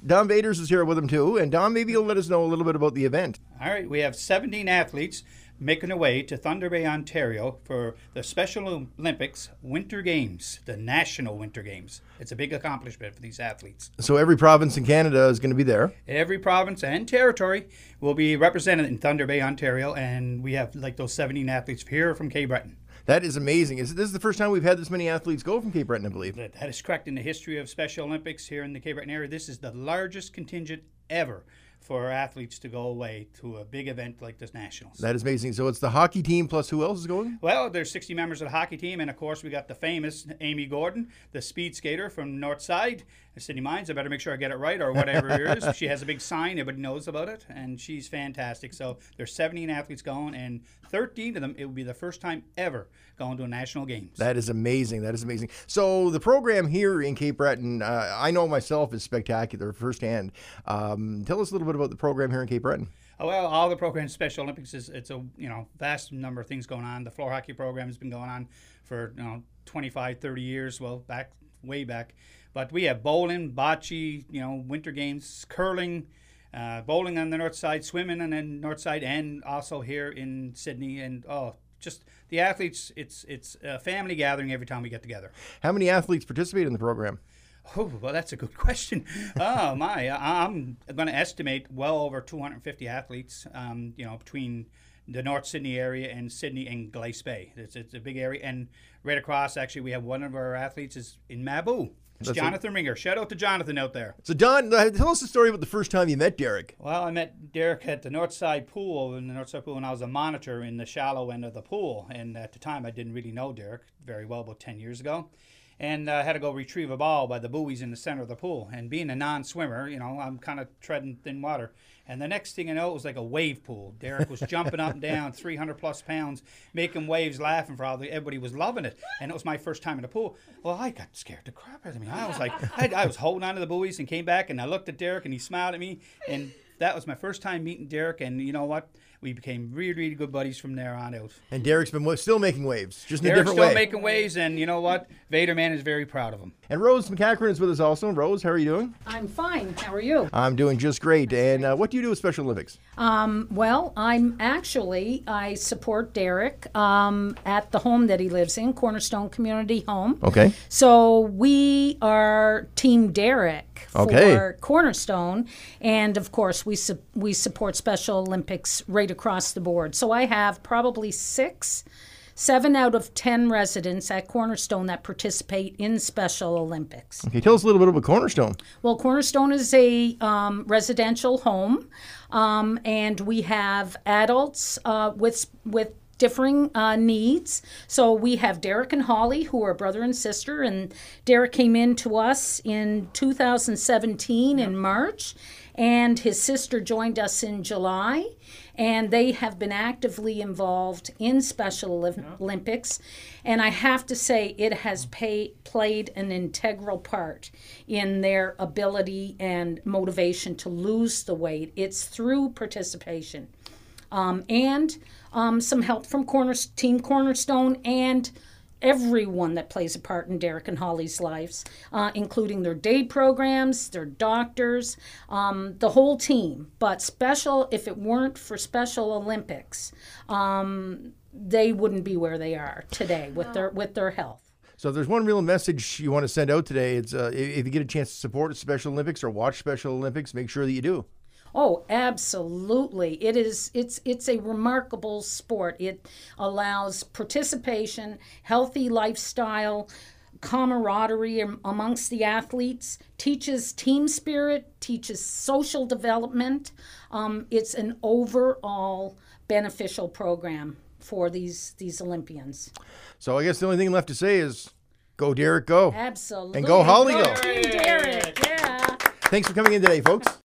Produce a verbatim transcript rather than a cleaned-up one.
Don Vaders is here with him too. And Don, maybe you'll let us know a little bit about the event. All right, we have seventeen athletes making their way to Thunder Bay, Ontario for the Special Olympics Winter Games, the National Winter Games. It's a big accomplishment for these athletes. So every province in Canada is going to be there. Every province and territory will be represented in Thunder Bay, Ontario, and we have like those seventeen athletes here from Cape Breton. That is amazing. Is this is the first time we've had this many athletes go from Cape Breton, I believe? That, that is correct. In the history of Special Olympics here in the Cape Breton area, this is the largest contingent ever for athletes to go away to a big event like this Nationals. That is amazing. So it's the hockey team plus who else is going? Well, there's sixty members of the hockey team, and of course we got the famous Amy Gordon, the speed skater from Northside, Sydney Mines. I better make sure I get it right or whatever it is. She has a big sign, everybody knows about it, and she's fantastic. So there's seventeen athletes going, and thirteen of them, it will be the first time ever going to a national games. That is amazing. That is amazing. So the program here in Cape Breton, uh, I know myself, is spectacular firsthand. Um, tell us a little bit about the program here in Cape Breton. Oh, well, all the programs, Special Olympics, is it's a you know vast number of things going on. The floor hockey program has been going on for you know twenty-five, thirty years. Well, back way back. But we have bowling, bocce, you know, winter games, curling, uh, bowling on the north side, swimming on the north side, and also here in Sydney. And oh, just the athletes, it's it's a family gathering every time we get together. How many athletes participate in the program? Oh, well, that's a good question. Oh, my. I'm going to estimate well over two hundred fifty athletes, um, you know, between the North Sydney area and Sydney and Glace Bay. It's, it's a big area. And right across, actually, we have one of our athletes is in Mabou. It's That's Jonathan a- Ringer. Shout out to Jonathan out there. So, Don, tell us the story about the first time you met Derek. Well, I met Derek at the Northside Pool, in the Northside Pool, when I was a monitor in the shallow end of the pool. And at the time, I didn't really know Derek very well, about ten years ago. And I uh, had to go retrieve a ball by the buoys in the center of the pool. And being a non-swimmer, you know, I'm kind of treading thin water. And the next thing I know, it was like a wave pool. Derek was jumping up and down, three hundred plus pounds, making waves, laughing for all the, everybody was loving it. And it was my first time in the pool. Well, I got scared to crap out of me. I was like, I, I was holding on to the buoys and came back, and I looked at Derek, and he smiled at me. And that was my first time meeting Derek. And you know what? We became really, really good buddies from there on out. And Derek's been still making waves, just in Derek's a different still way. making waves, and you know what? Vaderman is very proud of him. And Rose McCachran is with us also. Rose, how are you doing? I'm fine. How are you? I'm doing just great. And uh, what do you do with Special Olympics? Um, well, I'm actually, I support Derek um, at the home that he lives in, Cornerstone Community Home. Okay. So we are Team Derek for Okay. Cornerstone. And of course, we, su- we support Special Olympics right across the board. So I have probably six, seven out of ten residents at Cornerstone that participate in Special Olympics. Okay, tell us a little bit about Cornerstone. Well, Cornerstone is a um, residential home, um, and we have adults uh, with with differing uh, needs. So we have Derek and Holly, who are brother and sister, and Derek came in to us in two thousand seventeen in March, and his sister joined us in July, and they have been actively involved in Special Olymp- Olympics. And I have to say, it has pay, played an integral part in their ability and motivation to lose the weight. It's through participation. Um, and um, some help from Corner, Team Cornerstone and everyone that plays a part in Derek and Holly's lives, uh, including their day programs, their doctors, um, the whole team. But special, if it weren't for Special Olympics, um, they wouldn't be where they are today with their with their health. So if there's one real message you want to send out today, it's uh, if you get a chance to support Special Olympics or watch Special Olympics, make sure that you do. Oh, absolutely. It is it's it's a remarkable sport. It allows participation, healthy lifestyle, camaraderie amongst the athletes, teaches team spirit, teaches social development. Um, it's an overall beneficial program for these these Olympians. So I guess the only thing left to say is go Derek, go. Absolutely. And go Holly, go. Team Derek, yeah. Thanks for coming in today, folks.